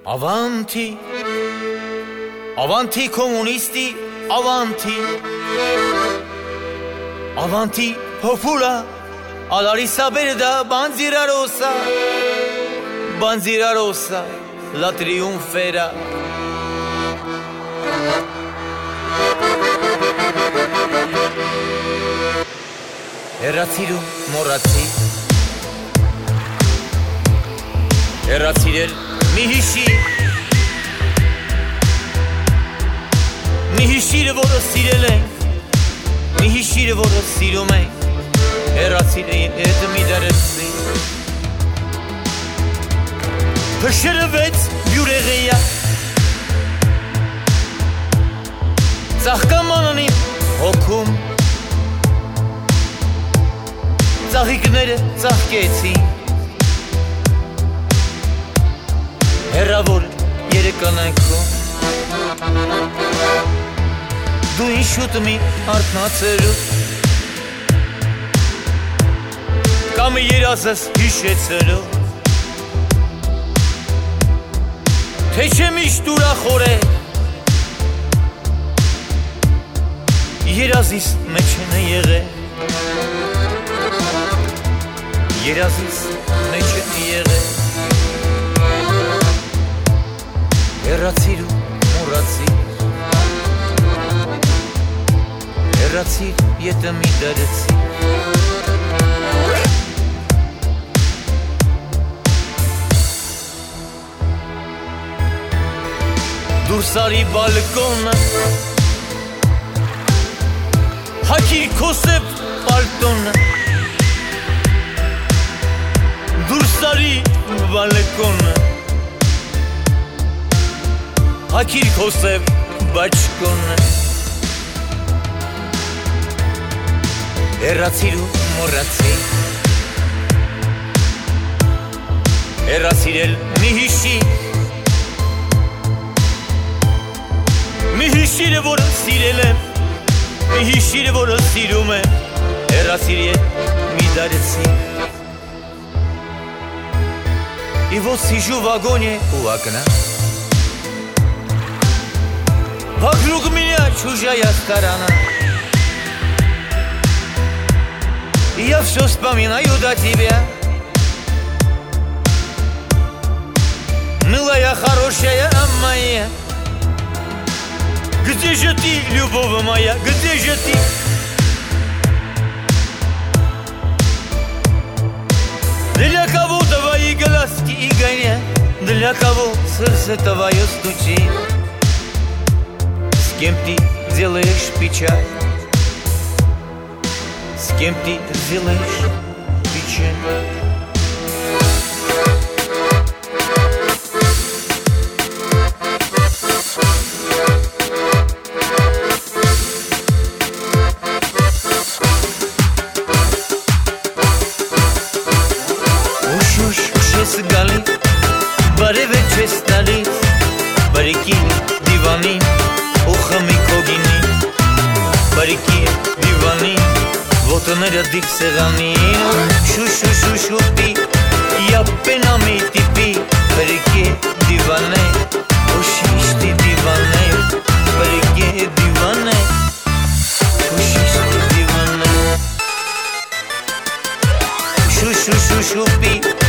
Avanti, avanti comunisti, avanti, avanti popula, alla risa verda, bandiera rossa, la trionferà. Erraziru morrazzi, errazzirel Mihishire voda sirele, mihishire voda sirume, errazzire etmi deresi. Pëshërëvec bjuregeja, Ծաղկամանանիմ հոգում, Ծաղիկները ծաղկեցին, Հեռավոր երեկանայքում, Դու ինչ մի արթնացելու, Կամ երազս հիշեցելու, Թե չէ միշտ ուրախոր է, Երազիս մեջ են եղել, Երազիս մեջ են եղել, Հեռացիր ու մոռացիր, Հեռացիր ետը մի դրեցիր, Դուրս արի բալկոնը, Հակիր քոսև պալտոնը, Դուրս արի բալկոնը, Հակիր քոսև բաճկոնը, Հեռացիր ու մոռացիր, Հեռացիր էլ մի հիշիր, Mihishire որը սիրել եմ, Mihishire որը սիրում եմ, Հեռացիր ետ մի դարեցի, И вот сижу в вагоне у окна, Вокруг меня чужая сторона, И я все вспоминаю до тебя, Милая, хорошая моя, Где же ты, любовь моя, где же ты? Для кого твои глазки и горят, Для кого сердце твое стучит? С кем ты делаешь печаль? С кем ты делаешь печаль? Բարև է չես տալիս, բարիքի դիվանին, ու խմի քո գինին, բարիքի դիվանին, ոտները դիք սեղանին, շուշուշուշուպի, յապենամի տիպի, բարիքի դիվանե, ու շիշտի դիվանե, բարիքի դիվանե, ու շիշտի դիվանե, շուշուշուշուպի,